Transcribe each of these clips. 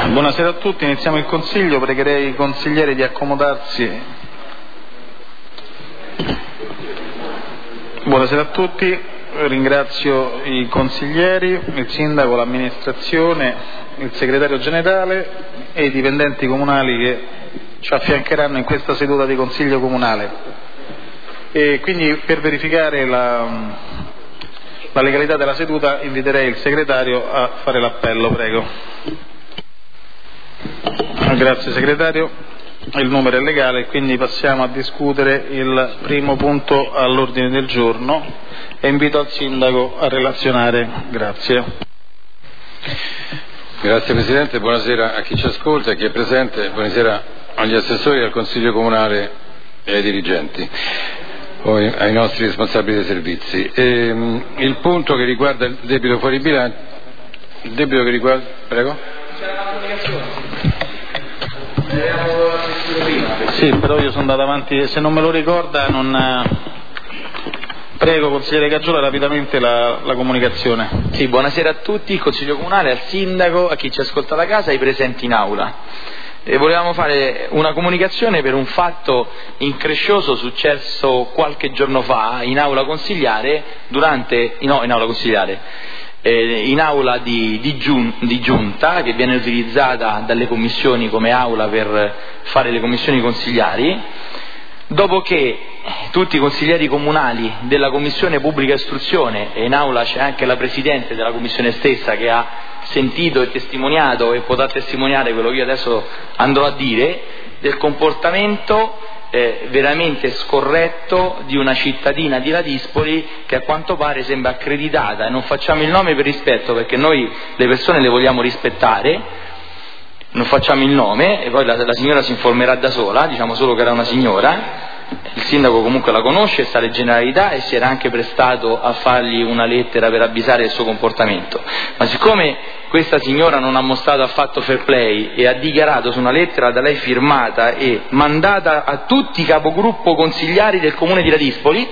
Buonasera a tutti, iniziamo il Consiglio, pregherei i consiglieri di accomodarsi. Buonasera a tutti, ringrazio i consiglieri, il Sindaco, l'amministrazione, il Segretario Generale e i dipendenti comunali che ci affiancheranno in questa seduta di Consiglio Comunale. E quindi per verificare la legalità della seduta inviterei il Segretario a fare l'appello, prego. Grazie Segretario, il numero è legale, quindi passiamo a discutere il primo punto all'ordine del giorno e invito il Sindaco a relazionare. Grazie. Grazie Presidente, buonasera a chi ci ascolta, a chi è presente, buonasera agli assessori, al Consiglio Comunale e ai dirigenti, o ai nostri responsabili dei servizi. Il punto che riguarda il debito fuori bilancio, il debito che riguarda... Prego? C'era una comunicazione. Sì, però io sono andato avanti, se non me lo ricorda non... Prego consigliere Caggiola rapidamente la comunicazione. Sì, buonasera a tutti, il Consiglio Comunale, al Sindaco, a chi ci ascolta da casa e ai presenti in aula. Volevamo fare una comunicazione per un fatto increscioso successo qualche giorno fa in aula consigliare, in aula di giunta, che viene utilizzata dalle commissioni come aula per fare le commissioni consigliari, dopo che tutti i consiglieri comunali della Commissione Pubblica Istruzione, e in aula c'è anche la Presidente della Commissione stessa che ha sentito e testimoniato e potrà testimoniare quello che io adesso andrò a dire, del comportamento veramente scorretto di una cittadina di Ladispoli che a quanto pare sembra accreditata, e non facciamo il nome per rispetto perché noi le persone le vogliamo rispettare, non facciamo il nome e poi la signora si informerà da sola, diciamo solo che era una signora. Il sindaco comunque la conosce, sa le generalità e si era anche prestato a fargli una lettera per avvisare il suo comportamento, ma siccome questa signora non ha mostrato affatto fair play e ha dichiarato su una lettera da lei firmata e mandata a tutti i capogruppo consigliari del comune di Ladispoli,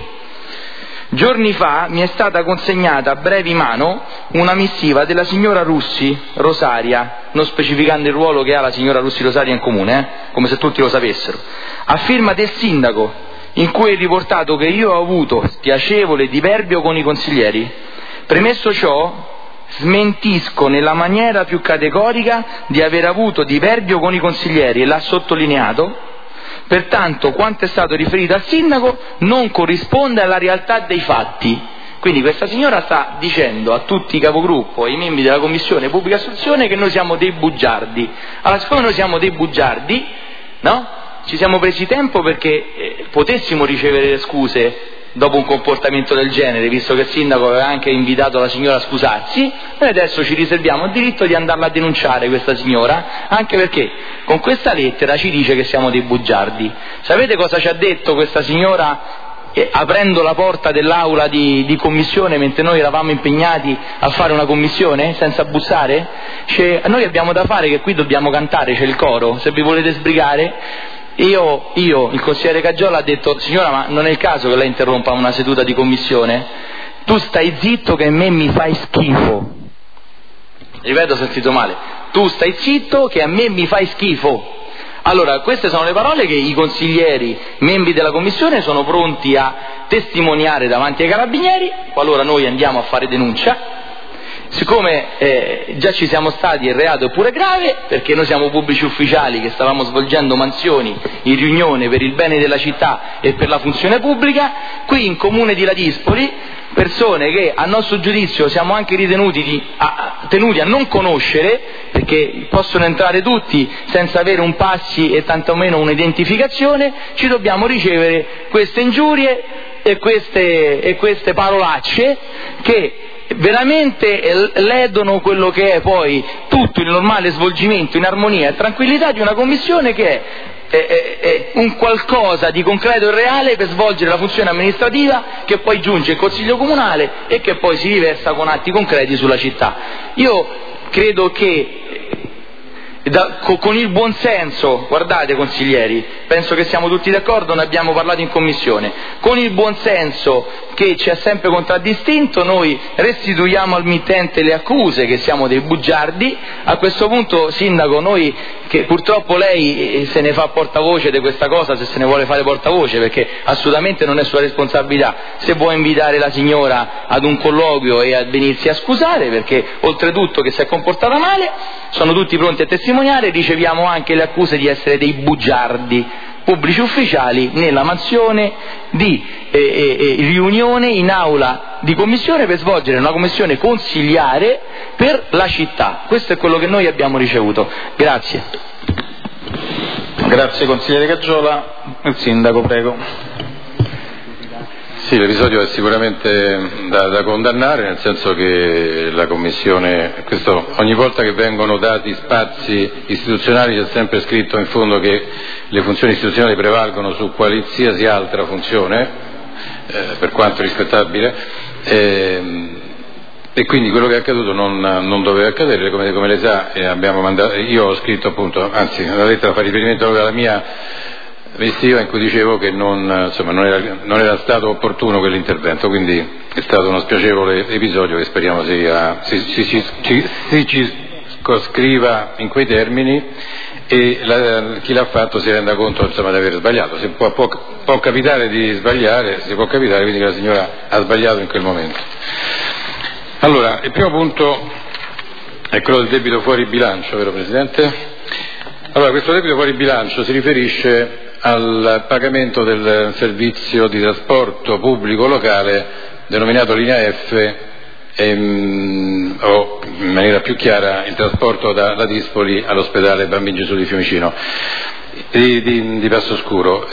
giorni fa mi è stata consegnata a brevi mano una missiva della signora Russi Rosaria, non specificando il ruolo che ha la signora Russi Rosaria in comune, come se tutti lo sapessero, a firma del sindaco, in cui è riportato che io ho avuto spiacevole diverbio con i consiglieri. Premesso ciò, smentisco nella maniera più categorica di aver avuto diverbio con i consiglieri e l'ha sottolineato. Pertanto quanto è stato riferito al sindaco non corrisponde alla realtà dei fatti. Quindi questa signora sta dicendo a tutti i capogruppo e ai membri della Commissione Pubblica Istruzione che noi siamo dei bugiardi. Allora, siccome noi siamo dei bugiardi, no? Ci siamo presi tempo perché potessimo ricevere le scuse dopo un comportamento del genere, visto che il sindaco aveva anche invitato la signora a scusarsi. Noi adesso ci riserviamo il diritto di andarla a denunciare questa signora, anche perché con questa lettera ci dice che siamo dei bugiardi. Sapete cosa ci ha detto questa signora aprendo la porta dell'aula di commissione mentre noi eravamo impegnati a fare una commissione senza bussare? Noi abbiamo da fare, che qui dobbiamo cantare, c'è il coro, se vi volete sbrigare. Io, il consigliere Caggiola, ha detto: signora, ma non è il caso che lei interrompa una seduta di commissione? Tu stai zitto che a me mi fai schifo. Ripeto, ho sentito male. Tu stai zitto che a me mi fai schifo. Allora, queste sono le parole che i consiglieri, membri della commissione, sono pronti a testimoniare davanti ai carabinieri, qualora noi andiamo a fare denuncia. Siccome già ci siamo stati, il reato è pure grave, perché noi siamo pubblici ufficiali che stavamo svolgendo mansioni in riunione per il bene della città e per la funzione pubblica, qui in comune di Ladispoli, persone che a nostro giudizio siamo anche ritenuti tenuti a non conoscere, perché possono entrare tutti senza avere un passi e tantomeno un'identificazione, ci dobbiamo ricevere queste ingiurie e queste parolacce che veramente ledono quello che è poi tutto il normale svolgimento in armonia e tranquillità di una commissione che è un qualcosa di concreto e reale per svolgere la funzione amministrativa che poi giunge in Consiglio Comunale e che poi si riversa con atti concreti sulla città. Io credo che con il buonsenso, guardate consiglieri, penso che siamo tutti d'accordo, ne abbiamo parlato in commissione, con il buonsenso che ci ha sempre contraddistinto, noi restituiamo al mittente le accuse che siamo dei bugiardi. A questo punto, Sindaco, noi, che purtroppo lei se ne fa portavoce di questa cosa, se ne vuole fare portavoce, perché assolutamente non è sua responsabilità, se vuoi invitare la signora ad un colloquio e a venirsi a scusare, perché oltretutto che si è comportata male, sono tutti pronti a testimoniare, riceviamo anche le accuse di essere dei bugiardi pubblici ufficiali nella mansione di riunione in aula di commissione per svolgere una commissione consigliare per la città. Questo è quello che noi abbiamo ricevuto. Grazie. Grazie consigliere Caggiola. Il sindaco, prego. Sì, l'episodio è sicuramente da condannare, nel senso che la Commissione, ogni volta che vengono dati spazi istituzionali c'è sempre scritto in fondo che le funzioni istituzionali prevalgono su qualsiasi altra funzione, per quanto rispettabile, e quindi quello che è accaduto non doveva accadere, come lei sa, io ho scritto appunto, anzi la lettera fa riferimento alla mia vestiva in cui dicevo che non era stato opportuno quell'intervento, quindi è stato uno spiacevole episodio che speriamo si circoscriva in quei termini e chi l'ha fatto si renda conto di aver sbagliato. Può capitare di sbagliare, può capitare quindi che la signora ha sbagliato in quel momento. Allora, il primo punto è quello del debito fuori bilancio, vero Presidente? Allora, questo debito fuori bilancio si riferisce al pagamento del servizio di trasporto pubblico locale denominato linea F, o in maniera più chiara il trasporto da Dispoli all'ospedale Bambino Gesù di Fiumicino di Passoscuro.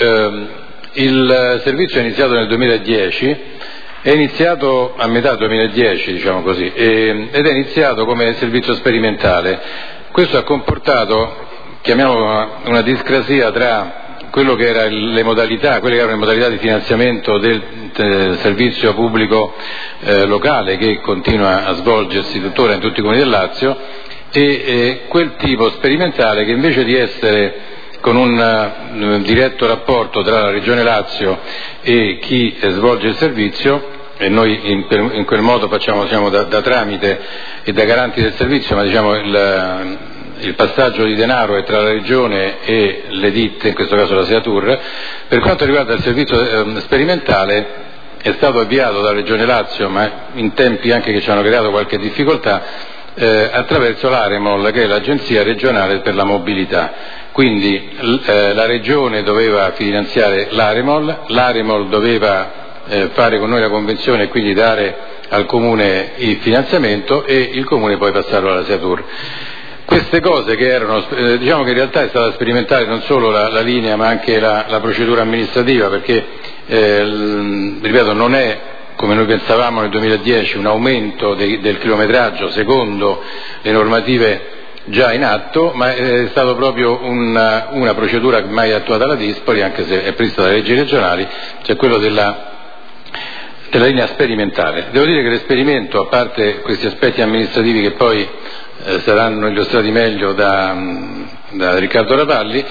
Il servizio è iniziato nel 2010, è iniziato a metà 2010, diciamo così, ed è iniziato come servizio sperimentale. Questo ha comportato, chiamiamola, una discrasia tra quello che erano le modalità di finanziamento del servizio pubblico locale che continua a svolgersi tuttora in tutti i comuni del Lazio e quel tipo sperimentale che invece di essere con un diretto rapporto tra la Regione Lazio e chi svolge il servizio, e noi in quel modo siamo da tramite e da garanti del servizio, ma il passaggio di denaro è tra la Regione e le ditte, in questo caso la Seatur. Per quanto riguarda il servizio sperimentale, è stato avviato dalla Regione Lazio, ma in tempi anche che ci hanno creato qualche difficoltà, attraverso l'Aremol, che è l'Agenzia regionale per la mobilità. Quindi la Regione doveva finanziare l'Aremol doveva fare con noi la convenzione e quindi dare al Comune il finanziamento e il Comune poi passarlo alla Seatur. Queste cose che erano, diciamo che in realtà è stata sperimentale non solo la linea ma anche la procedura amministrativa, perché ripeto, non è come noi pensavamo nel 2010 un aumento del chilometraggio secondo le normative già in atto, ma è stato proprio una procedura mai attuata alla Dispoli, anche se è prevista dalle leggi regionali, cioè quello della linea sperimentale. Devo dire che l'esperimento, a parte questi aspetti amministrativi che poi saranno illustrati meglio da Riccardo Rapalli,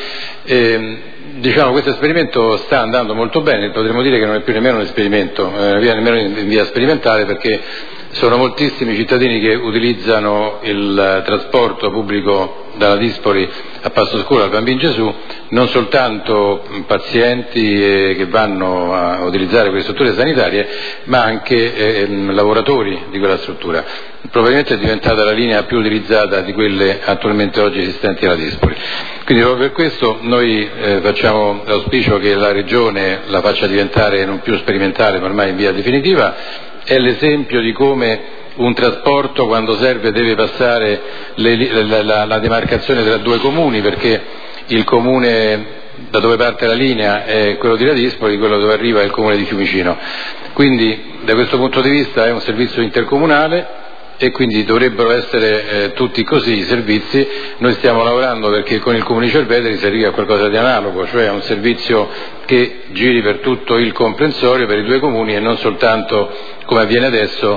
questo esperimento sta andando molto bene. Potremmo dire che non è più nemmeno un esperimento, nemmeno in via sperimentale, perché sono moltissimi cittadini che utilizzano il trasporto pubblico dalla Dispoli a Passoscuro al Bambino Gesù, non soltanto pazienti che vanno a utilizzare quelle strutture sanitarie, ma anche lavoratori di quella struttura. Probabilmente è diventata la linea più utilizzata di quelle attualmente oggi esistenti alla Dispoli. Quindi proprio per questo noi facciamo l'auspicio che la Regione la faccia diventare non più sperimentale ma ormai in via definitiva. È l'esempio di come un trasporto, quando serve, deve passare la demarcazione tra due comuni, perché il comune da dove parte la linea è quello di Ladispoli, quello dove arriva è il comune di Fiumicino. Quindi da questo punto di vista è un servizio intercomunale e quindi dovrebbero essere tutti così i servizi. Noi stiamo lavorando perché con il Comune di Cerveteri si arrivi a qualcosa di analogo, cioè a un servizio che giri per tutto il comprensorio, per i due comuni, e non soltanto, come avviene adesso,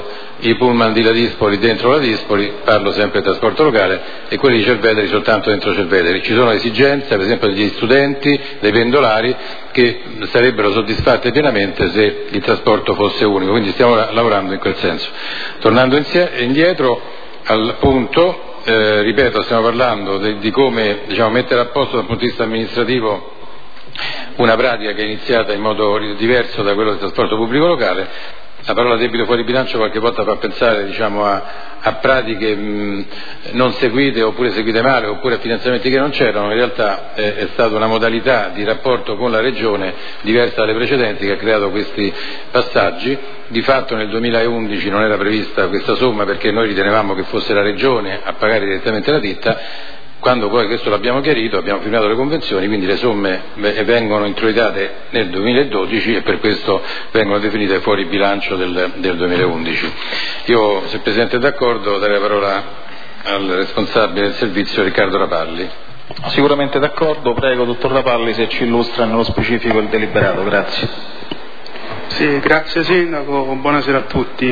i pullman di Ladispoli dentro Ladispoli, parlo sempre del trasporto locale, e quelli di Cerveteri soltanto dentro Cerveteri. Ci sono esigenze, per esempio degli studenti, dei pendolari, che sarebbero soddisfatte pienamente se il trasporto fosse unico, quindi stiamo lavorando in quel senso. Tornando indietro al punto, ripeto, stiamo parlando di come mettere a posto dal punto di vista amministrativo una pratica che è iniziata in modo diverso da quello del trasporto pubblico locale. La parola debito fuori bilancio qualche volta fa pensare a pratiche non seguite, oppure seguite male, oppure a finanziamenti che non c'erano. In realtà è stata una modalità di rapporto con la Regione diversa dalle precedenti che ha creato questi passaggi. Di fatto nel 2011 non era prevista questa somma perché noi ritenevamo che fosse la Regione a pagare direttamente la ditta. Quando poi questo l'abbiamo chiarito, abbiamo firmato le convenzioni, quindi le somme vengono introitate nel 2012 e per questo vengono definite fuori bilancio del 2011. Io, se il Presidente è d'accordo, darei la parola al responsabile del servizio, Riccardo Rapalli. Sicuramente d'accordo, prego dottor Rapalli se ci illustra nello specifico il deliberato, grazie. Sì, grazie Sindaco, buonasera a tutti.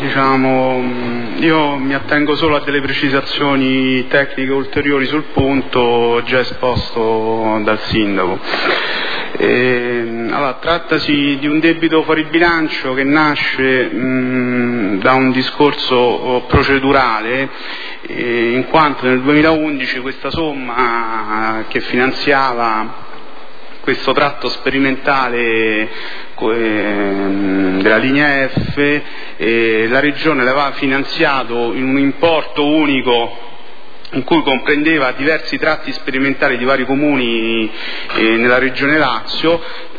Io mi attengo solo a delle precisazioni tecniche ulteriori sul punto già esposto dal Sindaco. Allora, trattasi di un debito fuori bilancio che nasce da un discorso procedurale, in quanto nel 2011 questa somma che finanziava questo tratto sperimentale della linea F, la Regione l'aveva finanziato in un importo unico in cui comprendeva diversi tratti sperimentali di vari comuni nella Regione Lazio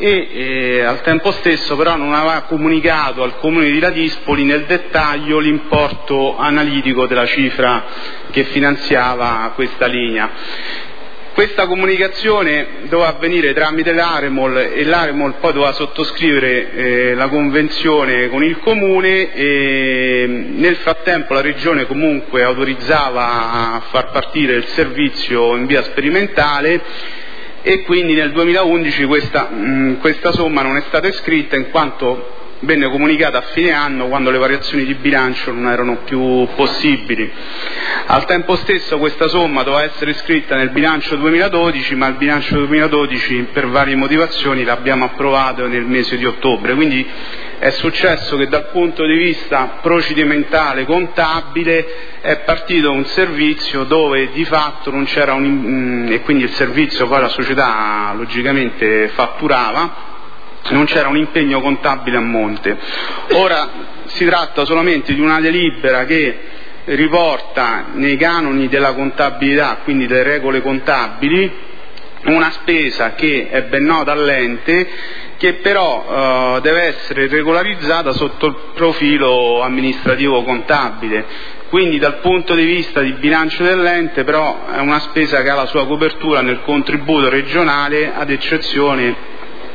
e al tempo stesso però non aveva comunicato al Comune di Ladispoli nel dettaglio l'importo analitico della cifra che finanziava questa linea. Questa comunicazione doveva avvenire tramite l'Aremol e l'Aremol poi doveva sottoscrivere la convenzione con il Comune e nel frattempo la Regione comunque autorizzava a far partire il servizio in via sperimentale e quindi nel 2011 questa somma non è stata iscritta in quanto venne comunicata a fine anno quando le variazioni di bilancio non erano più possibili. Al tempo stesso questa somma doveva essere iscritta nel bilancio 2012, ma il bilancio 2012 per varie motivazioni l'abbiamo approvato nel mese di ottobre, quindi è successo che dal punto di vista procedimentale contabile è partito un servizio dove di fatto non c'era e quindi il servizio poi la società logicamente fatturava, non c'era un impegno contabile a monte. Ora si tratta solamente di una delibera che riporta nei canoni della contabilità, quindi delle regole contabili, una spesa che è ben nota all'ente, che però deve essere regolarizzata sotto il profilo amministrativo contabile. Quindi dal punto di vista di bilancio dell'ente però è una spesa che ha la sua copertura nel contributo regionale, ad eccezione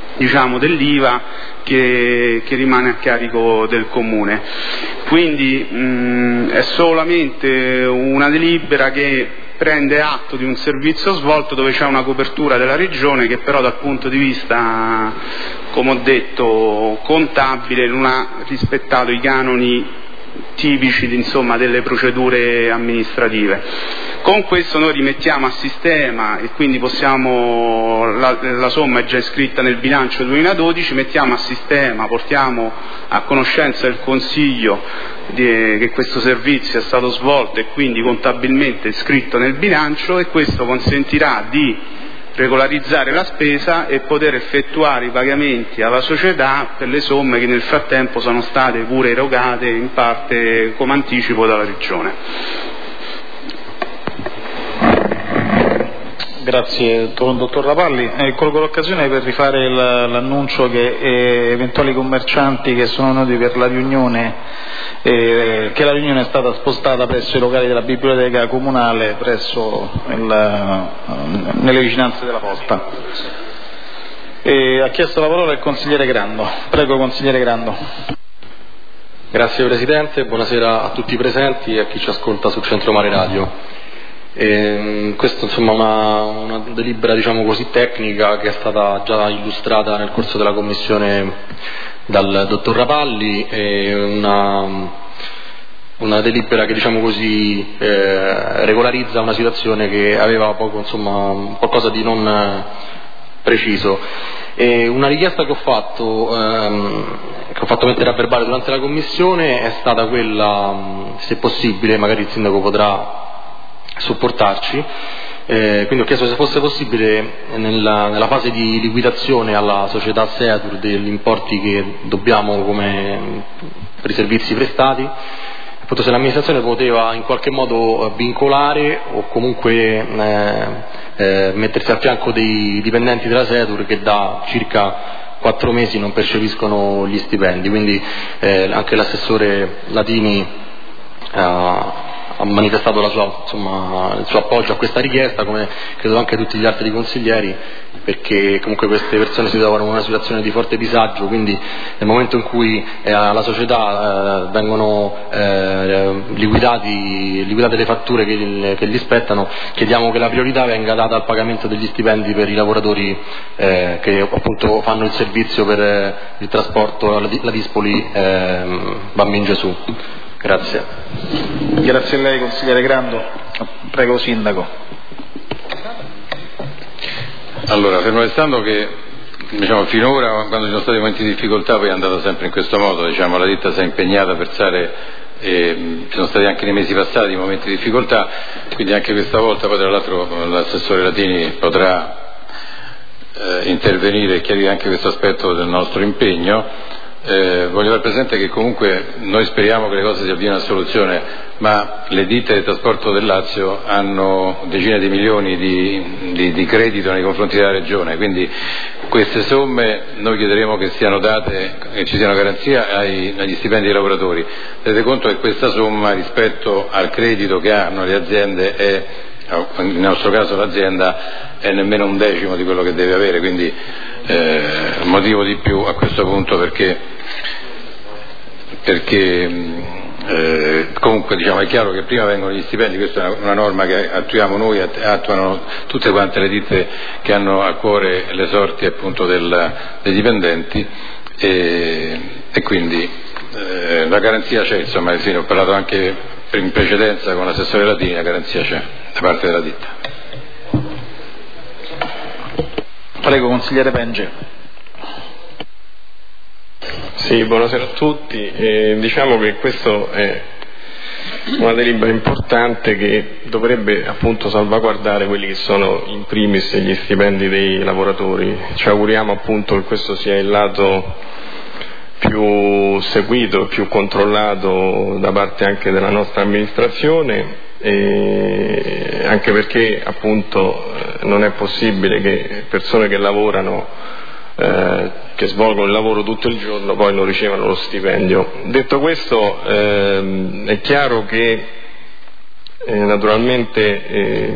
dell'IVA che rimane a carico del Comune. Quindi è solamente una delibera che prende atto di un servizio svolto dove c'è una copertura della Regione che però dal punto di vista, come ho detto, contabile non ha rispettato i canoni tipici delle procedure amministrative. Con questo noi rimettiamo a sistema e quindi la somma è già iscritta nel bilancio 2012, mettiamo a sistema, portiamo a conoscenza del Consiglio che questo servizio è stato svolto e quindi contabilmente iscritto nel bilancio e questo consentirà di regolarizzare la spesa e poter effettuare i pagamenti alla società per le somme che nel frattempo sono state pure erogate in parte come anticipo dalla Regione. Grazie dottor Rapalli. Colgo l'occasione per rifare l'annuncio che eventuali commercianti che sono venuti per la riunione, che la riunione è stata spostata presso i locali della biblioteca comunale nelle vicinanze della posta. Ha chiesto la parola il consigliere Grando. Prego consigliere Grando. Grazie Presidente, buonasera a tutti i presenti e a chi ci ascolta sul Centro Mare Radio. Questa insomma una delibera così tecnica che è stata già illustrata nel corso della commissione dal dottor Rapalli, una delibera che diciamo così regolarizza una situazione che aveva poco, insomma, qualcosa di non preciso. E una richiesta che ho fatto mettere a verbale durante la commissione è stata quella, se possibile, magari il sindaco potrà supportarci, quindi ho chiesto se fosse possibile nella fase di liquidazione alla società Seatur degli importi che dobbiamo per i servizi prestati, appunto se l'amministrazione poteva in qualche modo vincolare o comunque mettersi al fianco dei dipendenti della Seatur che da circa 4 mesi non percepiscono gli stipendi, quindi anche l'assessore Latini ha manifestato il suo appoggio a questa richiesta, come credo anche tutti gli altri consiglieri, perché comunque queste persone si trovano in una situazione di forte disagio, quindi nel momento in cui alla società vengono liquidate le fatture che gli spettano, chiediamo che la priorità venga data al pagamento degli stipendi per i lavoratori che appunto fanno il servizio per il trasporto la Dispoli Bambin Gesù. Grazie. Grazie a lei, consigliere Grando. Prego, sindaco. Allora, fermo restando che finora, quando ci sono stati momenti di difficoltà, poi è andata sempre in questo modo, la ditta si è impegnata per stare, ci sono stati anche nei mesi passati momenti di difficoltà, quindi anche questa volta, poi tra l'altro l'assessore Latini potrà intervenire e chiarire anche questo aspetto del nostro impegno. Voglio far presente che comunque noi speriamo che le cose si avviino a soluzione, ma le ditte del trasporto del Lazio hanno decine di milioni di credito nei confronti della Regione, quindi queste somme noi chiederemo che siano date, che ci siano garanzie agli stipendi dei lavoratori. Tenete conto che questa somma rispetto al credito che hanno le aziende è, nel nostro caso l'azienda, è nemmeno 1/10 di quello che deve avere, quindi motivo di più a questo punto perché comunque è chiaro che prima vengono gli stipendi, questa è una norma che attuiamo noi, attuano tutte quante le ditte che hanno a cuore le sorti appunto dei dipendenti e quindi la garanzia c'è, insomma, sì, ho parlato anche in precedenza con l'assessore Latini, la garanzia c'è da parte della ditta. Prego, consigliere Penge. Sì, buonasera a tutti. Diciamo che questo è una delibera importante che dovrebbe appunto salvaguardare quelli che sono in primis gli stipendi dei lavoratori. Ci auguriamo appunto che questo sia il lato più seguito, più controllato da parte anche della nostra amministrazione, anche perché appunto non è possibile che persone che lavorano, che svolgono il lavoro tutto il giorno, poi non ricevano lo stipendio. Detto questo, è chiaro che naturalmente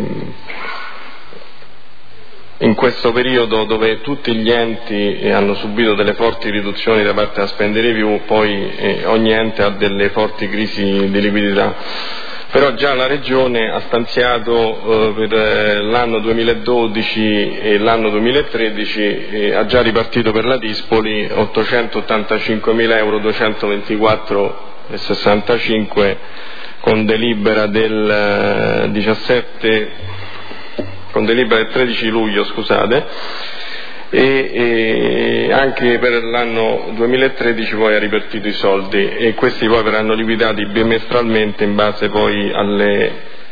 in questo periodo dove tutti gli enti hanno subito delle forti riduzioni da parte della Spend Review, poi ogni ente ha delle forti crisi di liquidità. Però già la Regione ha stanziato per l'anno 2012 e l'anno 2013, ha già ripartito per la Dispoli 885.224,65 con delibera del 13 luglio, scusate, e anche per l'anno 2013 poi ha ripartito i soldi e questi poi verranno liquidati bimestralmente in base poi alle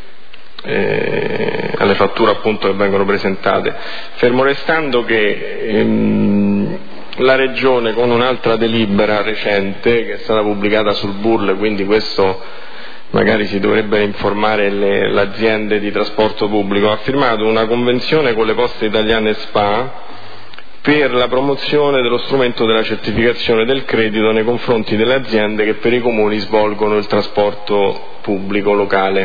fatture appunto che vengono presentate. Fermo restando che la Regione con un'altra delibera recente che è stata pubblicata sul Burle, quindi questo magari si dovrebbe informare le aziende di trasporto pubblico, ha firmato una convenzione con le Poste Italiane SpA per la promozione dello strumento della certificazione del credito nei confronti delle aziende che per i comuni svolgono il trasporto pubblico locale.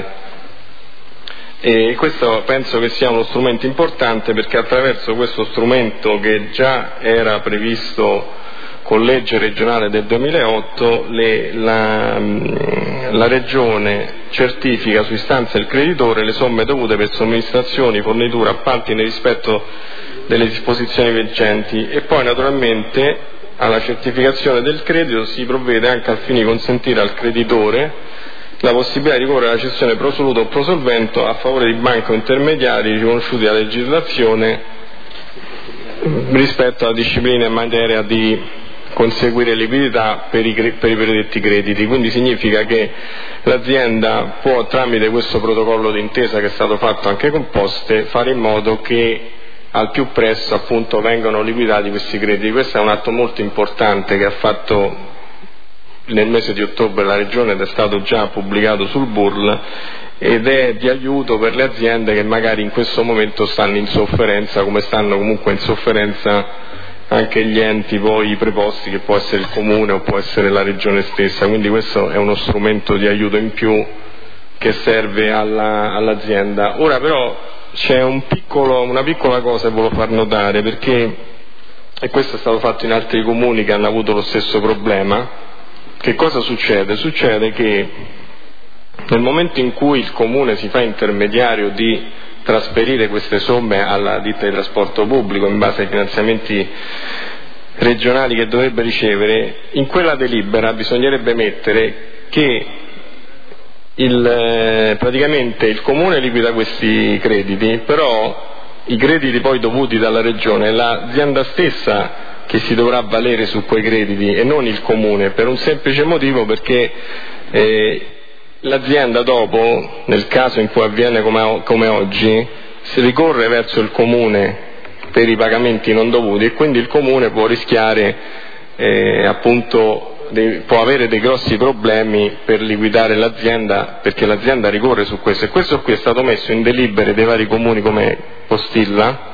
E questo penso che sia uno strumento importante perché attraverso questo strumento, che già era previsto con legge regionale del 2008, la Regione certifica su istanza del creditore le somme dovute per somministrazioni, forniture, appalti nel rispetto delle disposizioni vigenti e poi naturalmente alla certificazione del credito si provvede anche al fine di consentire al creditore la possibilità di ricorrere alla cessione pro soluto o pro solvento a favore di banche o intermediari riconosciuti dalla legislazione rispetto alla disciplina in materia di conseguire liquidità per i predetti crediti. Quindi significa che l'azienda può, tramite questo protocollo d'intesa che è stato fatto anche con Poste, fare in modo che al più presto appunto vengano liquidati questi crediti. Questo è un atto molto importante che ha fatto nel mese di ottobre la Regione ed è stato già pubblicato sul BURL, ed è di aiuto per le aziende che magari in questo momento stanno in sofferenza, come stanno comunque in sofferenza anche gli enti poi preposti, che può essere il Comune o può essere la Regione stessa. Quindi questo è uno strumento di aiuto in più che serve all'azienda. Ora però c'è una piccola cosa che volevo far notare, perché, e questo è stato fatto in altri comuni che hanno avuto lo stesso problema. Che cosa succede? Succede che nel momento in cui il Comune si fa intermediario di trasferire queste somme alla ditta di trasporto pubblico in base ai finanziamenti regionali che dovrebbe ricevere, in quella delibera bisognerebbe mettere che praticamente il Comune liquida questi crediti, però i crediti poi dovuti dalla Regione, l'azienda stessa che si dovrà valere su quei crediti e non il Comune, per un semplice motivo, perché l'azienda dopo, nel caso in cui avviene come oggi, si ricorre verso il Comune per i pagamenti non dovuti, e quindi il Comune può rischiare può avere dei grossi problemi per liquidare l'azienda, perché l'azienda ricorre su questo, e questo qui è stato messo in delibere dei vari comuni come Postilla,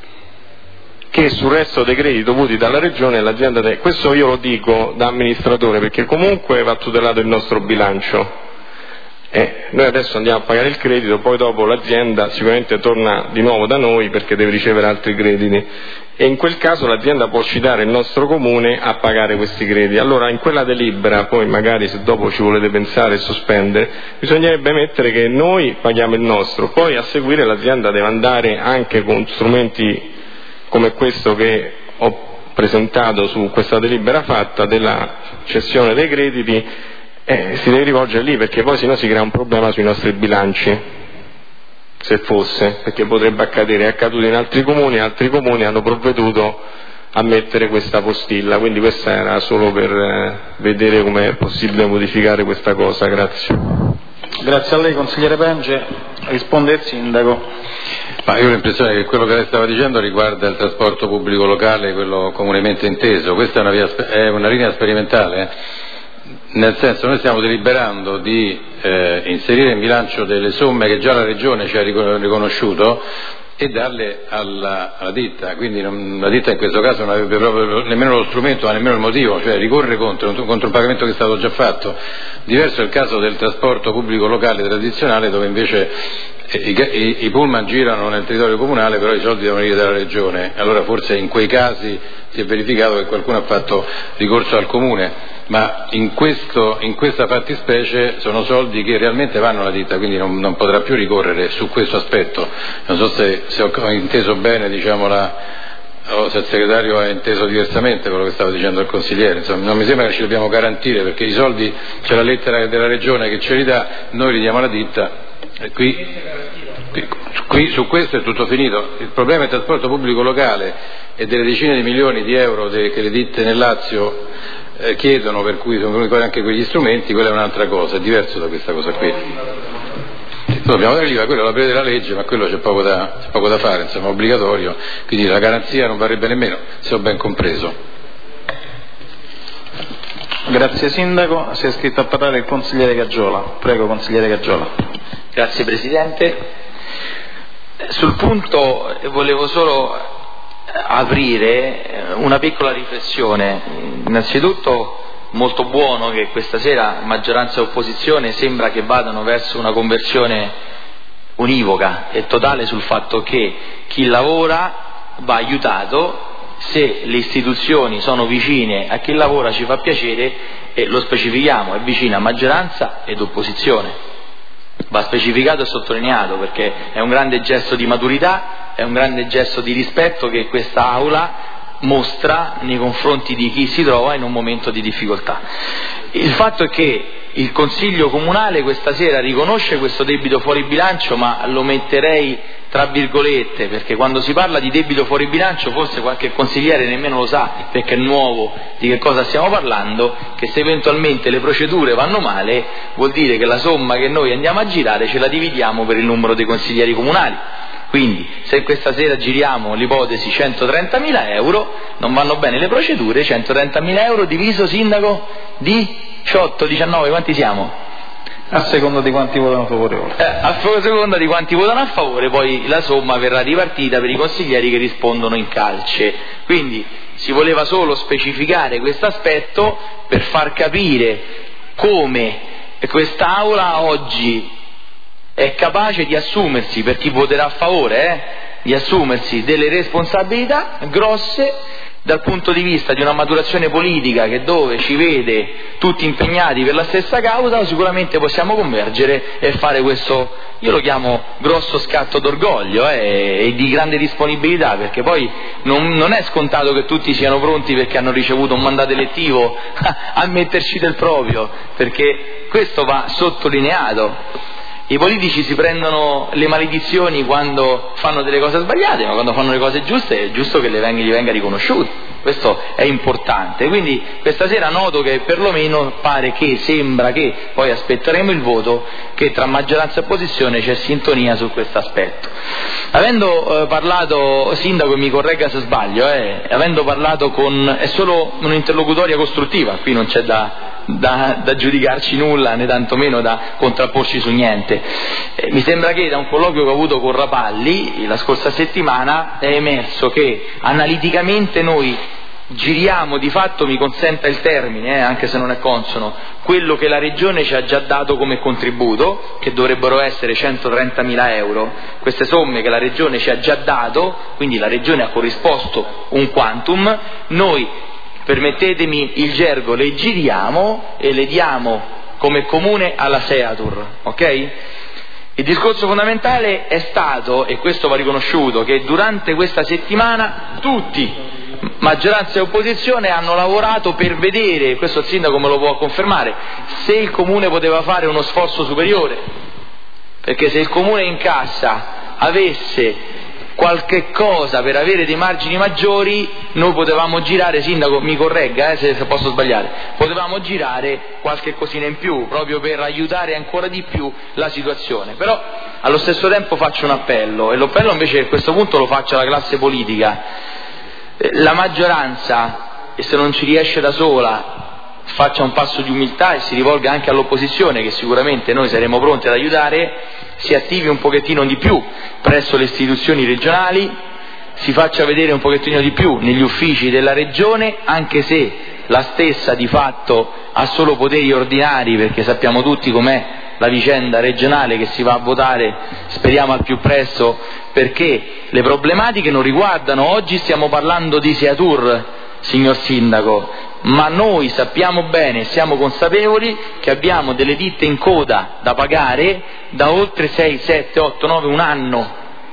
che sul resto dei crediti dovuti dalla Regione l'azienda questo io lo dico da amministratore, perché comunque va tutelato il nostro bilancio. Noi adesso andiamo a pagare il credito, poi dopo l'azienda sicuramente torna di nuovo da noi perché deve ricevere altri crediti, e in quel caso l'azienda può citare il nostro Comune a pagare questi crediti. Allora in quella delibera, poi magari se dopo ci volete pensare e sospendere, bisognerebbe mettere che noi paghiamo il nostro, poi a seguire l'azienda deve andare anche con strumenti come questo che ho presentato su questa delibera fatta della cessione dei crediti, si deve rivolgere lì, perché poi sennò si crea un problema sui nostri bilanci, se fosse, perché potrebbe accadere, è accaduto in altri comuni hanno provveduto a mettere questa postilla, quindi questa era solo per vedere come è possibile modificare questa cosa. Grazie. Grazie a lei consigliere Penge. Risponde il sindaco. Ma io ho l'impressione che quello che lei stava dicendo riguarda il trasporto pubblico locale, quello comunemente inteso. Questa è una linea sperimentale, nel senso noi stiamo deliberando di inserire in bilancio delle somme che già la Regione ci ha riconosciuto e darle alla ditta, quindi la ditta in questo caso non avrebbe proprio nemmeno lo strumento, ma nemmeno il motivo, cioè ricorre contro un pagamento che è stato già fatto. Diverso è il caso del trasporto pubblico locale tradizionale, dove invece i pullman girano nel territorio comunale, però i soldi devono venire dalla Regione. Allora forse in quei casi si è verificato che qualcuno ha fatto ricorso al Comune, ma in questa fattispecie sono soldi che realmente vanno alla ditta, quindi non potrà più ricorrere su questo aspetto. Non so se ho inteso bene, o se il segretario ha inteso diversamente quello che stava dicendo il consigliere. Insomma, non mi sembra che ci dobbiamo garantire, perché i soldi, c'è la lettera della Regione che ce li dà, noi li diamo alla ditta, e qui su questo è tutto finito. Il problema del trasporto pubblico locale e delle decine di milioni di euro che le ditte nel Lazio chiedono, per cui sono venuti anche quegli strumenti, quella è un'altra cosa, è diverso da questa cosa qui. Dobbiamo dare l'IVA, quello la prevede la legge, ma quello c'è poco da fare, insomma è obbligatorio, quindi la garanzia non varrebbe nemmeno, se ho ben compreso. Grazie sindaco, si è iscritto a parlare il consigliere Gaggiola. Prego consigliere Gaggiola. Grazie Presidente. Sul punto volevo solo aprire una piccola riflessione. Innanzitutto molto buono che questa sera maggioranza e opposizione sembra che vadano verso una conversione univoca e totale sul fatto che chi lavora va aiutato, se le istituzioni sono vicine a chi lavora ci fa piacere, e lo specifichiamo, è vicina maggioranza ed opposizione. Va specificato e sottolineato, perché è un grande gesto di maturità, è un grande gesto di rispetto che questa Aula mostra nei confronti di chi si trova in un momento di difficoltà. Il fatto è che il Consiglio Comunale questa sera riconosce questo debito fuori bilancio, ma lo metterei tra virgolette, perché quando si parla di debito fuori bilancio forse qualche consigliere nemmeno lo sa, perché è nuovo, di che cosa stiamo parlando, che se eventualmente le procedure vanno male vuol dire che la somma che noi andiamo a girare ce la dividiamo per il numero dei consiglieri comunali. Quindi se questa sera giriamo l'ipotesi 130.000 euro, non vanno bene le procedure, 130.000 euro diviso, sindaco, 18, 19, quanti siamo? A seconda di quanti votano favorevoli. A seconda di quanti votano a favore, poi la somma verrà ripartita per i consiglieri che rispondono in calce. Quindi si voleva solo specificare questo aspetto per far capire come quest'Aula oggi è capace di assumersi, per chi voterà a favore, di assumersi delle responsabilità grosse dal punto di vista di una maturazione politica che dove ci vede tutti impegnati per la stessa causa, sicuramente possiamo convergere e fare questo, io lo chiamo grosso scatto d'orgoglio e di grande disponibilità, perché poi non è scontato che tutti siano pronti perché hanno ricevuto un mandato elettivo a metterci del proprio, perché questo va sottolineato. I politici si prendono le maledizioni quando fanno delle cose sbagliate, ma quando fanno le cose giuste è giusto che gli venga riconosciuto. Questo è importante. Quindi questa sera noto che perlomeno sembra che, poi aspetteremo il voto, che tra maggioranza e opposizione c'è sintonia su questo aspetto. Avendo parlato, sindaco, mi corregga se sbaglio, avendo parlato è solo un'interlocutoria costruttiva, qui non c'è da giudicarci nulla, né tantomeno da contrapporci su niente. Mi sembra che da un colloquio che ho avuto con Rapalli la scorsa settimana è emerso che analiticamente noi giriamo di fatto, mi consenta il termine, anche se non è consono, quello che la Regione ci ha già dato come contributo, che dovrebbero essere 130.000 euro, queste somme che la Regione ci ha già dato, quindi la Regione ha corrisposto un quantum, noi, permettetemi il gergo, le giriamo e le diamo come comune alla Seatur, ok? Il discorso fondamentale è stato, e questo va riconosciuto, che durante questa settimana tutti, maggioranza e opposizione, hanno lavorato per vedere, questo il sindaco me lo può confermare, se il comune poteva fare uno sforzo superiore, perché se il comune in cassa avesse qualche cosa per avere dei margini maggiori, noi potevamo girare, sindaco mi corregga se posso sbagliare, potevamo girare qualche cosina in più proprio per aiutare ancora di più la situazione. Però allo stesso tempo faccio un appello, e l'appello invece a questo punto lo faccio alla classe politica. La maggioranza, e se non ci riesce da sola, faccia un passo di umiltà e si rivolga anche all'opposizione, che sicuramente noi saremo pronti ad aiutare, si attivi un pochettino di più presso le istituzioni regionali, si faccia vedere un pochettino di più negli uffici della Regione, anche se la stessa di fatto ha solo poteri ordinari, perché sappiamo tutti com'è la vicenda regionale che si va a votare, speriamo al più presto, perché le problematiche non riguardano, oggi stiamo parlando di Seatur, signor sindaco, ma noi sappiamo bene, siamo consapevoli che abbiamo delle ditte in coda da pagare da oltre 6, 7, 8, 9, un anno.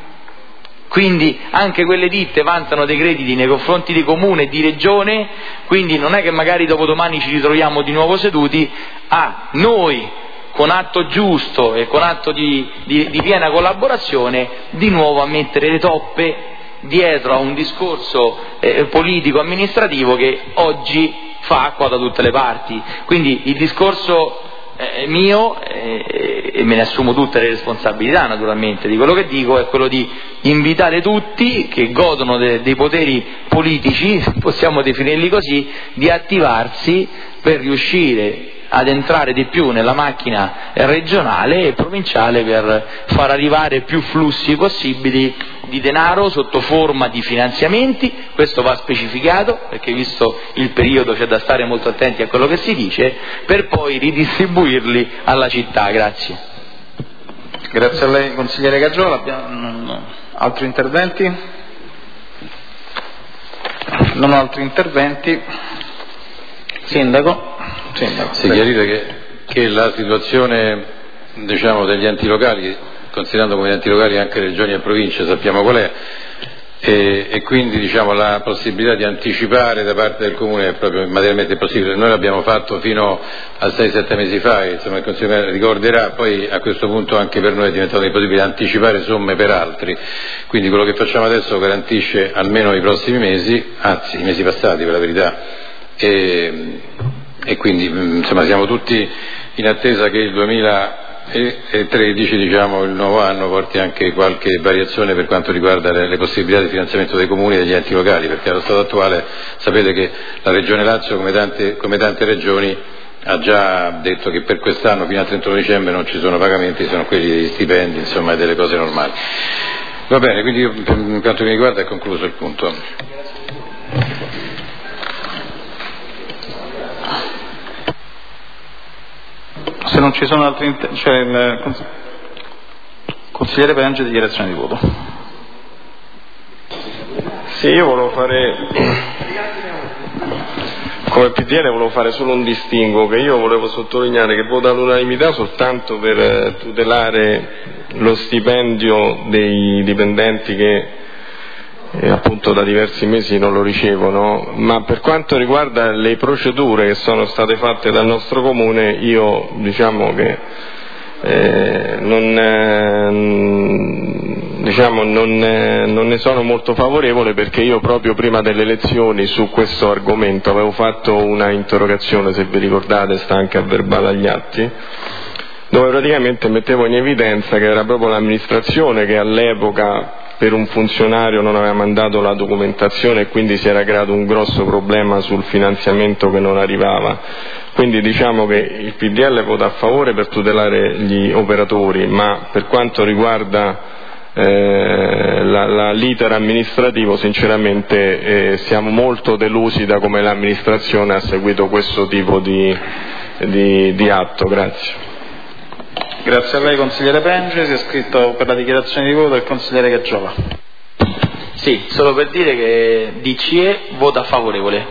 Quindi anche quelle ditte vantano dei crediti nei confronti di comune e di regione, quindi non è che magari dopodomani ci ritroviamo di nuovo seduti a noi, con atto giusto e con atto di piena collaborazione, di nuovo a mettere le toppe dietro a un discorso politico-amministrativo che oggi fa acqua da tutte le parti. Quindi il discorso mio, e me ne assumo tutte le responsabilità naturalmente di quello che dico, è quello di invitare tutti che godono dei poteri politici, possiamo definirli così, di attivarsi per riuscire ad entrare di più nella macchina regionale e provinciale per far arrivare più flussi possibili di denaro sotto forma di finanziamenti, questo va specificato perché visto il periodo c'è da stare molto attenti a quello che si dice, per poi ridistribuirli alla città. Grazie. Grazie a lei consigliere Gaggiola. Altri interventi? Non ho altri interventi. Sindaco? Sì, chiarire che la situazione degli enti locali, considerando come enti locali anche regioni e province, sappiamo qual e quindi diciamo la possibilità di anticipare da parte del Comune è proprio materialmente possibile. Noi l'abbiamo fatto fino a 6-7 mesi fa, insomma il Consiglio ricorderà, poi a questo punto anche per noi è diventato impossibile anticipare somme per altri, quindi quello che facciamo adesso garantisce almeno i prossimi mesi, anzi i mesi passati per la verità, e quindi insomma siamo tutti in attesa che il 2013, diciamo, il nuovo anno porti anche qualche variazione per quanto riguarda le possibilità di finanziamento dei comuni e degli enti locali, perché allo stato attuale sapete che la Regione Lazio, come tante regioni, ha già detto che per quest'anno fino al 31 dicembre non ci sono pagamenti, sono quelli degli stipendi, insomma, e delle cose normali. Va bene, quindi io, per quanto mi riguarda, è concluso il punto. Se non ci sono altri il consigliere Penge, dichiarazione di voto. Sì, io volevo fare, come PDL volevo fare solo un distinguo, che io volevo sottolineare che voto all'unanimità soltanto per tutelare lo stipendio dei dipendenti che appunto da diversi mesi non lo ricevono, ma per quanto riguarda le procedure che sono state fatte dal nostro Comune, io diciamo che non ne sono molto favorevole, perché io proprio prima delle elezioni su questo argomento avevo fatto una interrogazione, se vi ricordate, sta anche a verbale agli atti, dove praticamente mettevo in evidenza che era proprio l'amministrazione che all'epoca per un funzionario non aveva mandato la documentazione e quindi si era creato un grosso problema sul finanziamento che non arrivava. Quindi diciamo che il PDL vota a favore per tutelare gli operatori, ma per quanto riguarda l'iter amministrativo, sinceramente siamo molto delusi da come l'amministrazione ha seguito questo tipo di atto. Grazie. Grazie a lei consigliere Penge. Si è iscritto per la dichiarazione di voto il consigliere Gaggiola. Sì, solo per dire che DCE vota favorevole.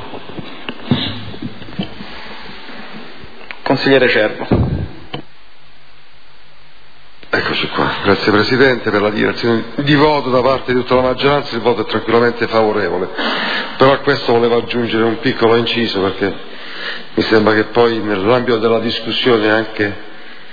Consigliere Cervo. Eccoci qua, grazie Presidente. Per la dichiarazione di voto da parte di tutta la maggioranza il voto è tranquillamente favorevole, però a questo volevo aggiungere un piccolo inciso, perché mi sembra che poi nell'ambito della discussione anche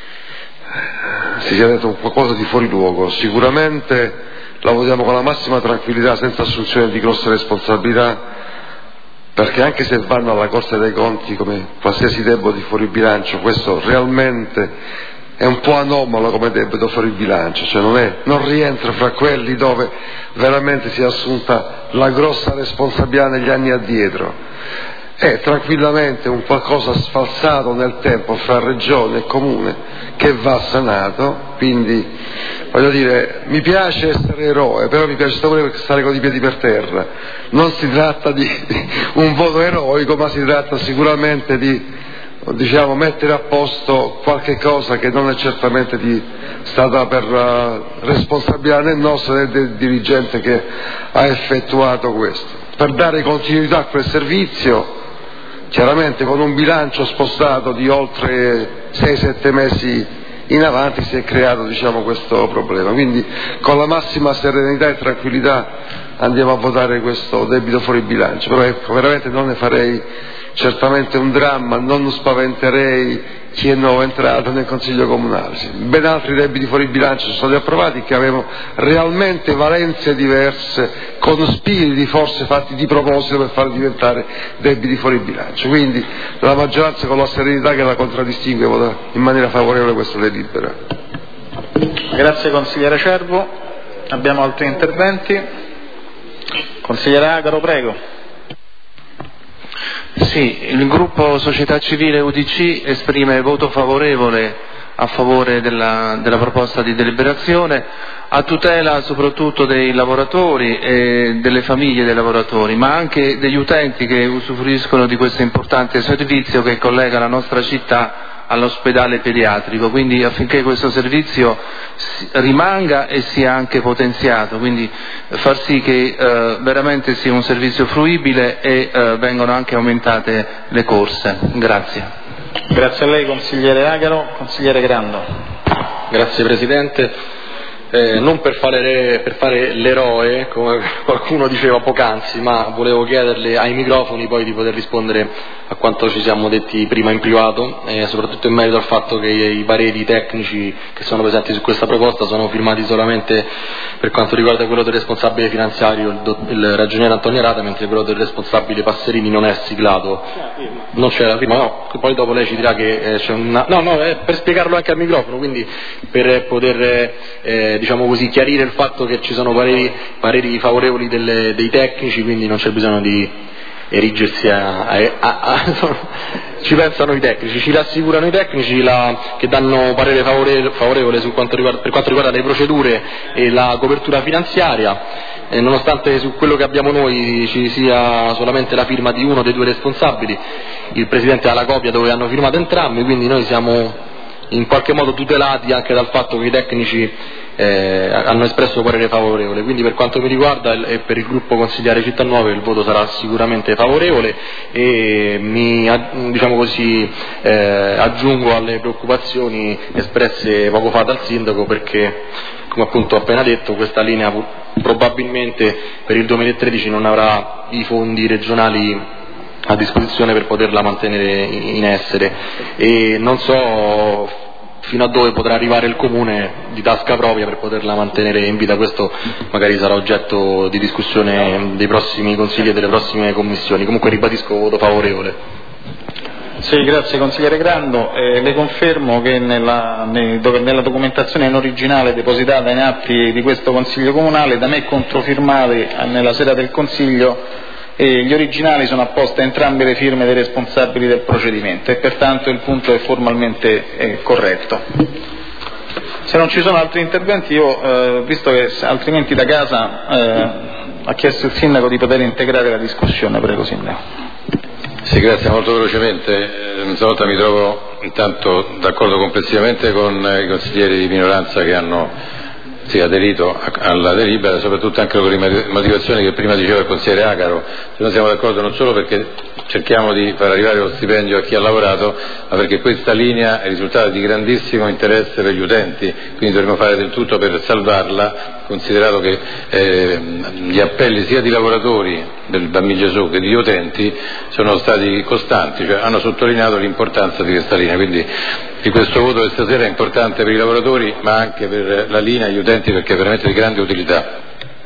si sia detto qualcosa di fuori luogo. Sicuramente la votiamo con la massima tranquillità, senza assunzione di grosse responsabilità, perché anche se vanno alla Corte dei Conti come qualsiasi debito di fuori bilancio, questo realmente è un po' anomalo come debito fuori bilancio, cioè non rientra fra quelli dove veramente si è assunta la grossa responsabilità negli anni addietro. È tranquillamente un qualcosa sfalsato nel tempo fra regione e comune che va sanato, quindi voglio dire, mi piace essere eroe, però mi piace stare con i piedi per terra. Non si tratta di un voto eroico, ma si tratta sicuramente di, diciamo, mettere a posto qualche cosa che non è certamente stata per responsabilità né nostra né del dirigente che ha effettuato questo. Per dare continuità a quel servizio, chiaramente con un bilancio spostato di oltre 6-7 mesi in avanti si è creato, diciamo, questo problema. Quindi con la massima serenità e tranquillità andiamo a votare questo debito fuori bilancio, però ecco, veramente non ne farei certamente un dramma, non spaventerei chi è nuovo entrato nel Consiglio Comunale. Ben altri debiti fuori bilancio sono stati approvati che avevano realmente valenze diverse, con spiriti forse fatti di proposito per farli diventare debiti fuori bilancio. Quindi la maggioranza, con la serenità che la contraddistingue, vota in maniera favorevole questa delibera. Grazie consigliere Cervo. Abbiamo altri interventi? Consigliere Agaro, prego. Sì, il gruppo Società Civile UDC esprime voto favorevole a favore della proposta di deliberazione, a tutela soprattutto dei lavoratori e delle famiglie dei lavoratori, ma anche degli utenti che usufruiscono di questo importante servizio che collega la nostra città all'ospedale pediatrico, quindi affinché questo servizio rimanga e sia anche potenziato, quindi far sì che veramente sia un servizio fruibile e vengano anche aumentate le corse. Grazie. Grazie a lei consigliere Agaro. Consigliere Grando. Grazie Presidente. non per fare l'eroe, come qualcuno diceva poc'anzi, ma volevo chiederle ai microfoni poi di poter rispondere a quanto ci siamo detti prima in privato, soprattutto in merito al fatto che i pareri tecnici che sono presenti su questa proposta sono firmati solamente per quanto riguarda quello del responsabile finanziario, il ragioniere Antonio Rata, mentre quello del responsabile Passerini non è siglato. Non c'è la firma, no, poi dopo lei ci dirà che c'è una... No, è per spiegarlo anche al microfono, quindi per poter diciamo così chiarire il fatto che ci sono pareri favorevoli dei tecnici, quindi non c'è bisogno di erigersi ci pensano i tecnici, ci rassicurano i tecnici che danno parere favorevole per quanto riguarda le procedure e la copertura finanziaria, nonostante su quello che abbiamo noi ci sia solamente la firma di uno dei due responsabili. Il Presidente ha la copia dove hanno firmato entrambi, quindi noi siamo in qualche modo tutelati anche dal fatto che i tecnici hanno espresso parere favorevole. Quindi per quanto mi riguarda e per il gruppo consigliare Città Nuove il voto sarà sicuramente favorevole e diciamo così, aggiungo alle preoccupazioni espresse poco fa dal Sindaco, perché come appunto ho appena detto questa linea probabilmente per il 2013 non avrà i fondi regionali a disposizione per poterla mantenere in essere, e non so fino a dove potrà arrivare il Comune di tasca propria per poterla mantenere in vita. Questo magari sarà oggetto di discussione dei prossimi consigli e delle prossime commissioni. Comunque ribadisco voto favorevole. Sì, grazie consigliere Grando. Le confermo che nella documentazione in originale depositata in atti di questo Consiglio Comunale, da me controfirmati nella sera del Consiglio, gli originali sono apposte entrambe le firme dei responsabili del procedimento e pertanto il punto è formalmente corretto. Se non ci sono altri interventi, io, visto che altrimenti da casa ha chiesto il Sindaco di poter integrare la discussione, prego Sindaco. Sì, grazie, molto velocemente. Stavolta mi trovo intanto d'accordo complessivamente con i consiglieri di minoranza che hanno aderito alla delibera, soprattutto anche con le motivazioni che prima diceva il consigliere Acaro. Noi siamo d'accordo non solo perché cerchiamo di far arrivare lo stipendio a chi ha lavorato, ma perché questa linea è risultata di grandissimo interesse per gli utenti, quindi dovremo fare del tutto per salvarla, considerato che gli appelli sia di lavoratori del Bambi Gesù che di utenti sono stati costanti, cioè hanno sottolineato l'importanza di questa linea, quindi di questo voto di stasera è importante per i lavoratori ma anche per la linea e gli utenti, perché è veramente di grande utilità.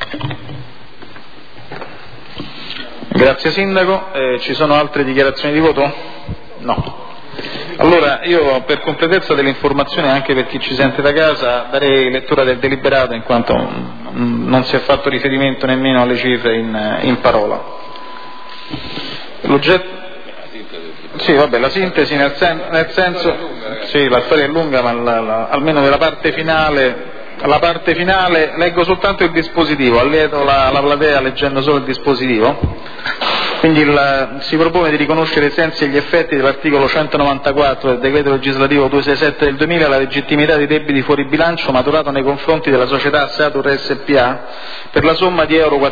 Grazie Sindaco. Ci sono altre dichiarazioni di voto? No. Allora io, per completezza dell'informazione anche per chi ci sente da casa, darei lettura del deliberato in quanto non si è fatto riferimento nemmeno alle cifre in parola. L'oggetto... Sì, vabbè, la sintesi nel senso, sì, la storia è lunga, ma almeno nella parte finale, leggo soltanto il dispositivo, allieto la platea leggendo solo il dispositivo. Quindi si propone di riconoscere i sensi e gli effetti dell'articolo 194 del decreto legislativo 267 del 2000 la legittimità dei debiti fuori bilancio maturato nei confronti della società Satur SpA per la somma di euro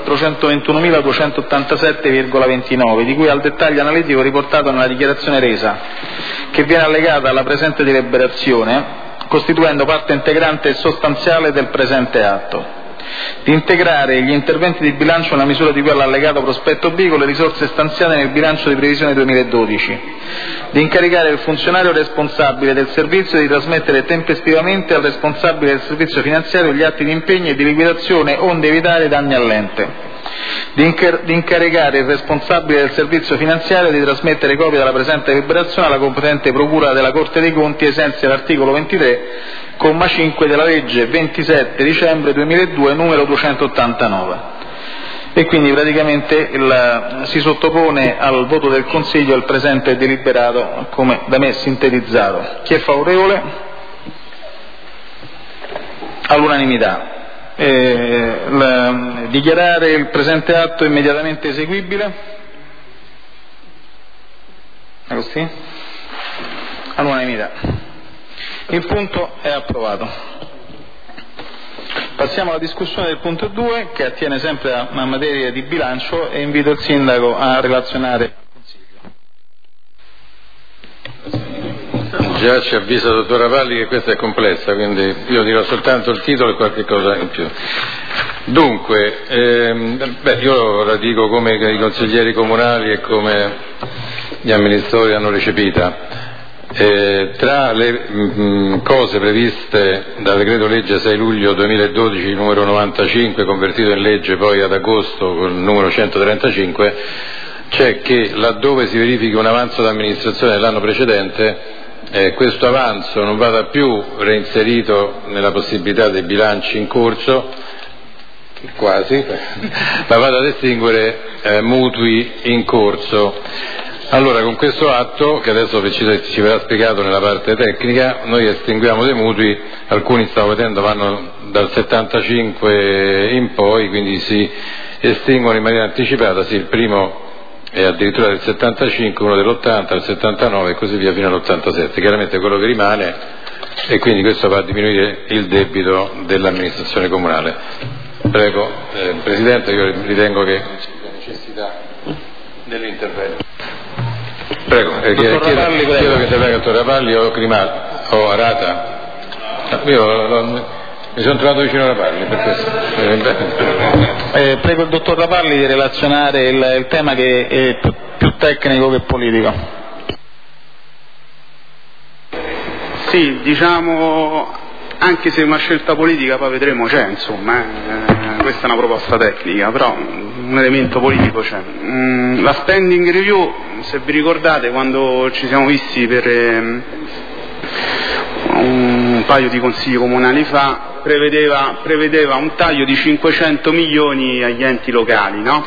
421.287,29, di cui al dettaglio analitico riportato nella dichiarazione resa, che viene allegata alla presente deliberazione, costituendo parte integrante e sostanziale del presente atto. Di integrare gli interventi di bilancio nella misura di cui all'allegato prospetto B con le risorse stanziate nel bilancio di previsione 2012, di incaricare il funzionario responsabile del servizio di trasmettere tempestivamente al responsabile del servizio finanziario gli atti di impegno e di liquidazione onde evitare danni all'ente, di incaricare il responsabile del servizio finanziario di trasmettere copia della presente deliberazione alla competente procura della Corte dei Conti ai sensi dell'articolo 23, comma 5 della legge 27 dicembre 2002 numero 289. E quindi praticamente si sottopone al voto del Consiglio il presente deliberato come da me sintetizzato. Chi è favorevole? All'unanimità. Dichiarare il presente atto immediatamente eseguibile? Agostini? All'unanimità. Il punto è approvato. Passiamo alla discussione del punto 2, che attiene sempre a materia di bilancio, e invito il Sindaco a relazionare al Consiglio. Già ci avvisa il dottor Rapalli che questa è complessa, quindi io dirò soltanto il titolo e qualche cosa in più. Dunque, io la dico come i consiglieri comunali e come gli amministratori hanno recepita. Tra le cose previste dal decreto legge 6 luglio 2012 numero 95, convertito in legge poi ad agosto con il numero 135, c'è che laddove si verifichi un avanzo d'amministrazione dell'anno precedente, questo avanzo non vada più reinserito nella possibilità dei bilanci in corso, quasi, ma vada ad estinguere mutui in corso. Allora, con questo atto, che adesso ci verrà spiegato nella parte tecnica, noi estinguiamo dei mutui, alcuni stavo vedendo vanno dal 75 in poi, quindi si estinguono in maniera anticipata, sì, il primo è addirittura del 75, uno dell'80, del 79 e così via fino all'87, chiaramente quello che rimane, e quindi questo va a diminuire il debito dell'amministrazione comunale. Prego, Presidente, io ritengo che non ci sia necessità dell'intervento. Prego, chiedo che intervenga il dottor Rapalli o Arata. Io mi sono trovato vicino a Rapalli per questo. Prego il dottor Rapalli di relazionare il tema che è più tecnico che politico. Sì, diciamo, anche se una scelta politica poi vedremo c'è, insomma, questa è una proposta tecnica, però un elemento politico c'è. La spending review, se vi ricordate, quando ci siamo visti per un paio di consigli comunali fa, prevedeva un taglio di 500 milioni agli enti locali, no?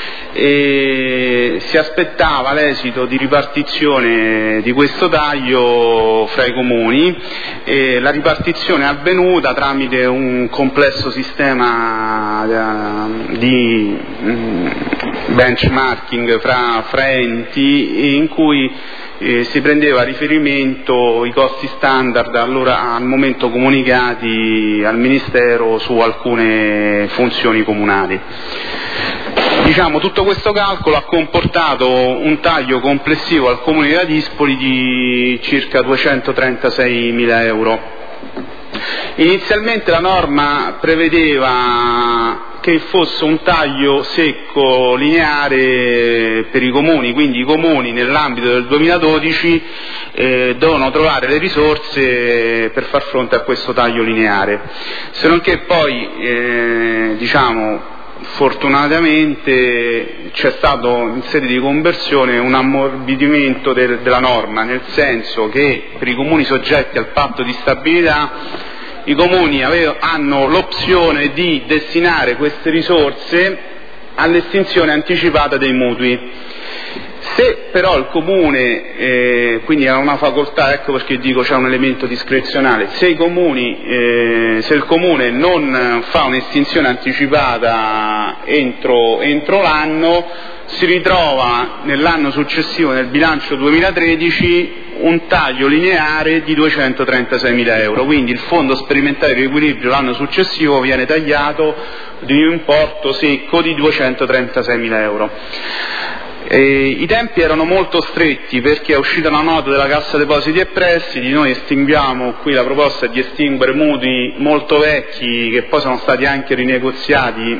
E si aspettava l'esito di ripartizione di questo taglio fra i comuni, e la ripartizione è avvenuta tramite un complesso sistema di benchmarking fra enti, in cui si prendeva a riferimento i costi standard allora al momento comunicati al Ministero su alcune funzioni comunali. Diciamo, tutto questo calcolo ha comportato un taglio complessivo al Comune di Ladispoli di circa 236.000 euro. Inizialmente la norma prevedeva che fosse un taglio secco lineare per i comuni, quindi i comuni nell'ambito del 2012 devono trovare le risorse per far fronte a questo taglio lineare, se non che poi fortunatamente c'è stato in sede di conversione un ammorbidimento della norma, nel senso che per i comuni soggetti al patto di stabilità i comuni hanno l'opzione di destinare queste risorse all'estinzione anticipata dei mutui. Se però il comune, quindi è una facoltà, ecco perché dico c'è un elemento discrezionale, se il comune non fa un'estinzione anticipata entro l'anno, si ritrova nell'anno successivo, nel bilancio 2013, un taglio lineare di 236.000 euro, quindi il fondo sperimentale di equilibrio l'anno successivo viene tagliato di un importo secco di 236.000 euro. I tempi erano molto stretti perché è uscita una nota della Cassa Depositi e Prestiti, noi estinguiamo qui la proposta di estinguere mutui molto vecchi che poi sono stati anche rinegoziati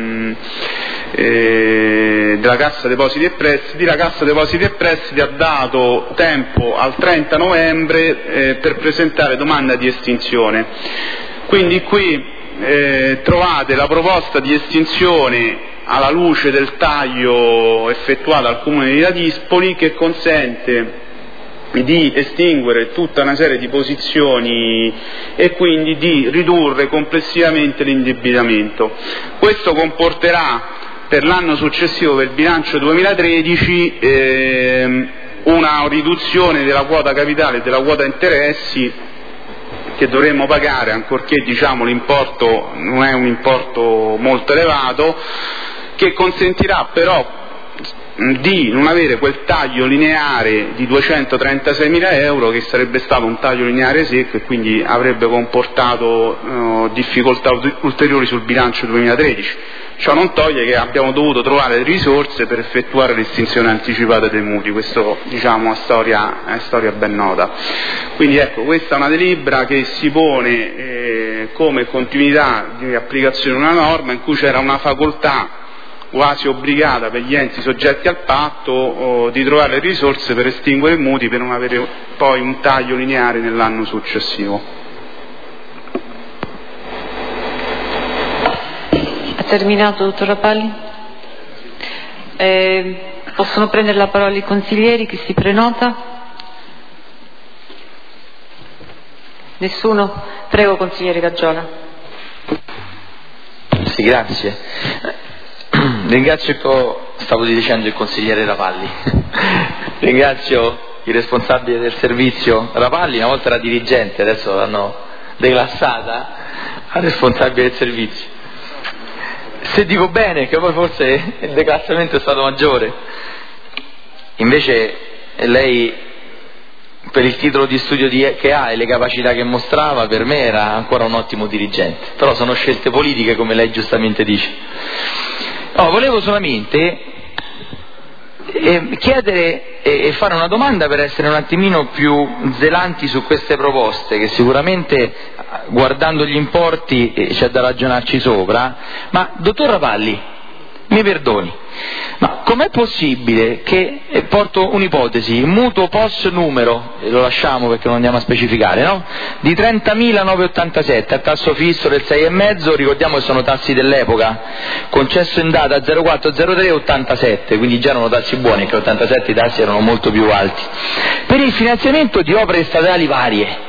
della Cassa Depositi e Prestiti. La Cassa Depositi e Prestiti ha dato tempo al 30 novembre per presentare domanda di estinzione, quindi qui trovate la proposta di estinzione alla luce del taglio effettuato al Comune di Ladispoli, che consente di estinguere tutta una serie di posizioni e quindi di ridurre complessivamente l'indebitamento. Questo comporterà per l'anno successivo, per il bilancio 2013, una riduzione della quota capitale e della quota interessi che dovremmo pagare, ancorché l'importo non è un importo molto elevato, che consentirà però di non avere quel taglio lineare di 236.000 euro, che sarebbe stato un taglio lineare secco e quindi avrebbe comportato difficoltà ulteriori sul bilancio 2013. Ciò non toglie che abbiamo dovuto trovare risorse per effettuare l'estinzione anticipata dei mutui, questo diciamo è storia ben nota. Quindi ecco, questa è una delibera che si pone come continuità di applicazione di una norma in cui c'era una facoltà quasi obbligata per gli enti soggetti al patto di trovare le risorse per estinguere i mutui per non avere poi un taglio lineare nell'anno successivo. Ha terminato, dottor Rapalli? Possono prendere la parola i consiglieri, chi si prenota? Nessuno? Prego, consigliere Gaggiola. Sì, grazie. Ringrazio, stavo dicendo il consigliere Rapalli, ringrazio il responsabile del servizio Rapalli, una volta era dirigente, adesso l'hanno declassata a responsabile del servizio. Se dico bene, che poi forse il declassamento è stato maggiore, invece lei, per il titolo di studio che ha e le capacità che mostrava, per me era ancora un ottimo dirigente, però sono scelte politiche, come lei giustamente dice. No, volevo solamente chiedere e fare una domanda per essere un attimino più zelanti su queste proposte, che sicuramente guardando gli importi c'è da ragionarci sopra. Ma dottor Rapalli, mi perdoni, ma com'è possibile che, porto un'ipotesi, il mutuo post numero, e lo lasciamo perché non andiamo a specificare, no? Di 30.987 a tasso fisso del 6,5, ricordiamo che sono tassi dell'epoca, concesso in data 040387, quindi già erano tassi buoni, che 87 i tassi erano molto più alti, per il finanziamento di opere stradali varie,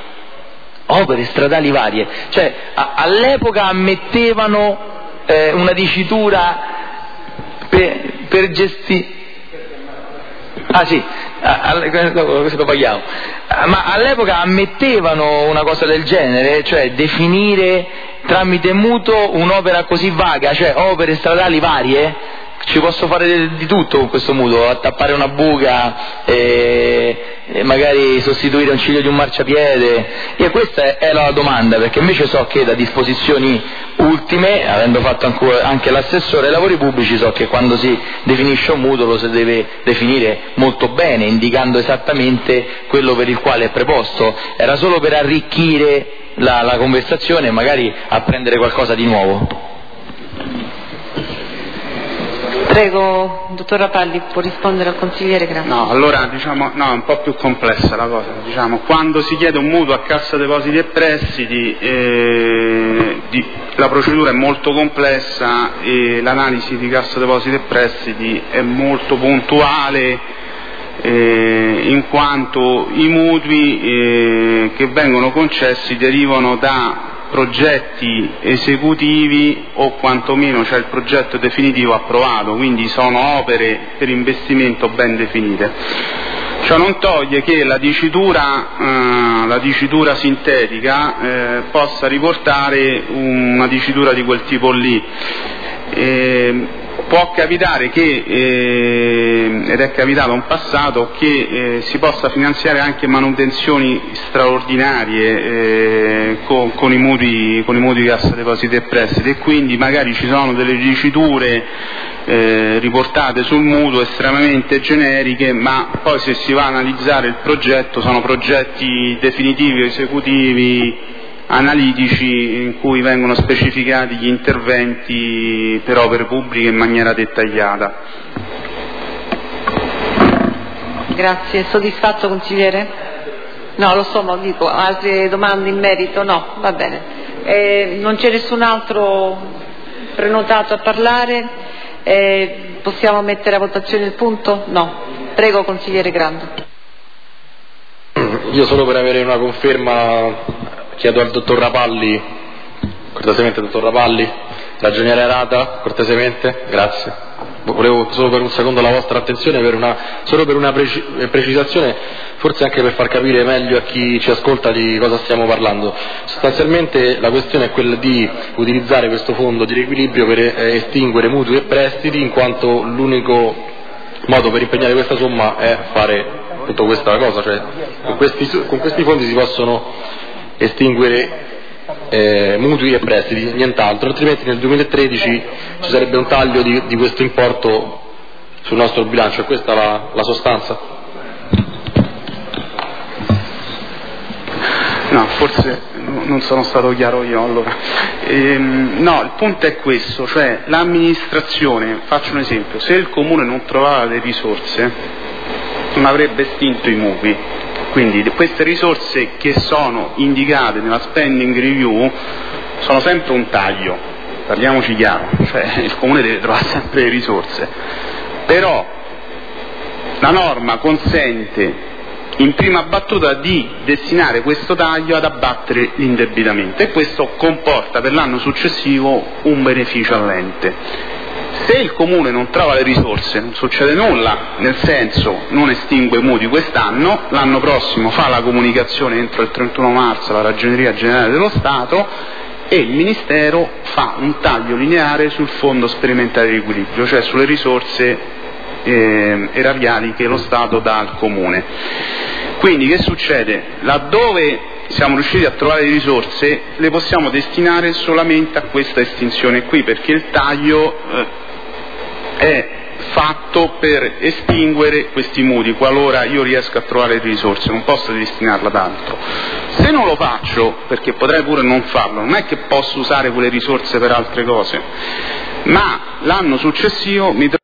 cioè all'epoca ammettevano una dicitura per gestire, questo lo paghiamo, ma all'epoca ammettevano una cosa del genere, cioè definire tramite mutuo un'opera così vaga, cioè opere stradali varie. Ci posso fare di tutto con questo mutuo, attappare una buca, magari sostituire un ciglio di un marciapiede. E questa è la domanda, perché invece so che da disposizioni ultime, avendo fatto anche l'assessore ai lavori pubblici, so che quando si definisce un mutuo lo si deve definire molto bene, indicando esattamente quello per il quale è preposto. Era solo per arricchire la conversazione e magari apprendere qualcosa di nuovo. Prego, dottor Rapalli, può rispondere al consigliere, grazie. No, allora è un po' più complessa la cosa. Quando si chiede un mutuo a Cassa Depositi e Prestiti, la procedura è molto complessa e l'analisi di Cassa Depositi e Prestiti è molto puntuale, in quanto i mutui che vengono concessi derivano da progetti esecutivi o quantomeno c'è il progetto definitivo approvato, quindi sono opere per investimento ben definite. Ciò non toglie che la dicitura sintetica possa riportare una dicitura di quel tipo lì. Può capitare che, ed è capitato in passato, che si possa finanziare anche manutenzioni straordinarie con i mutui di Cassa Depositi e Prestiti, e quindi magari ci sono delle diciture riportate sul mutuo estremamente generiche, ma poi se si va a analizzare il progetto sono progetti definitivi o esecutivi analitici in cui vengono specificati gli interventi per opere pubbliche in maniera dettagliata. Grazie, soddisfatto consigliere? No, lo so, ma dico, altre domande in merito? No, va bene. Non c'è nessun altro prenotato a parlare? Possiamo mettere a votazione il punto? No. Prego, consigliere Grando. Io solo per avere una conferma chiedo al dottor Rapalli, cortesemente dottor Rapalli, ragioniere Arata, cortesemente, grazie. Volevo solo per un secondo la vostra attenzione, solo per una precisazione, forse anche per far capire meglio a chi ci ascolta di cosa stiamo parlando. Sostanzialmente la questione è quella di utilizzare questo fondo di riequilibrio per estinguere mutui e prestiti, in quanto l'unico modo per impegnare questa somma è fare tutta questa cosa, cioè con questi fondi si possono estinguere mutui e prestiti, nient'altro, altrimenti nel 2013 ci sarebbe un taglio di questo importo sul nostro bilancio. È questa la sostanza? No, forse non sono stato chiaro io allora. No, il punto è questo, cioè l'amministrazione, faccio un esempio, se il comune non trovava le risorse non avrebbe estinto i mutui, quindi queste risorse che sono indicate nella spending review sono sempre un taglio, parliamoci chiaro, cioè il comune deve trovare sempre le risorse, però la norma consente in prima battuta di destinare questo taglio ad abbattere l'indebitamento e questo comporta per l'anno successivo un beneficio all'ente. Se il comune non trova le risorse non succede nulla, nel senso non estingue i mutui quest'anno, l'anno prossimo fa la comunicazione entro il 31 marzo alla Ragioneria Generale dello Stato e il Ministero fa un taglio lineare sul fondo sperimentale di equilibrio, cioè sulle risorse erariali che lo Stato dà al comune. Quindi che succede? Laddove siamo riusciti a trovare le risorse le possiamo destinare solamente a questa estinzione qui, perché il taglio è fatto per estinguere questi mutui qualora io riesco a trovare le risorse, non posso destinarla ad altro. Se non lo faccio, perché potrei pure non farlo, non è che posso usare quelle risorse per altre cose, ma l'anno successivo mi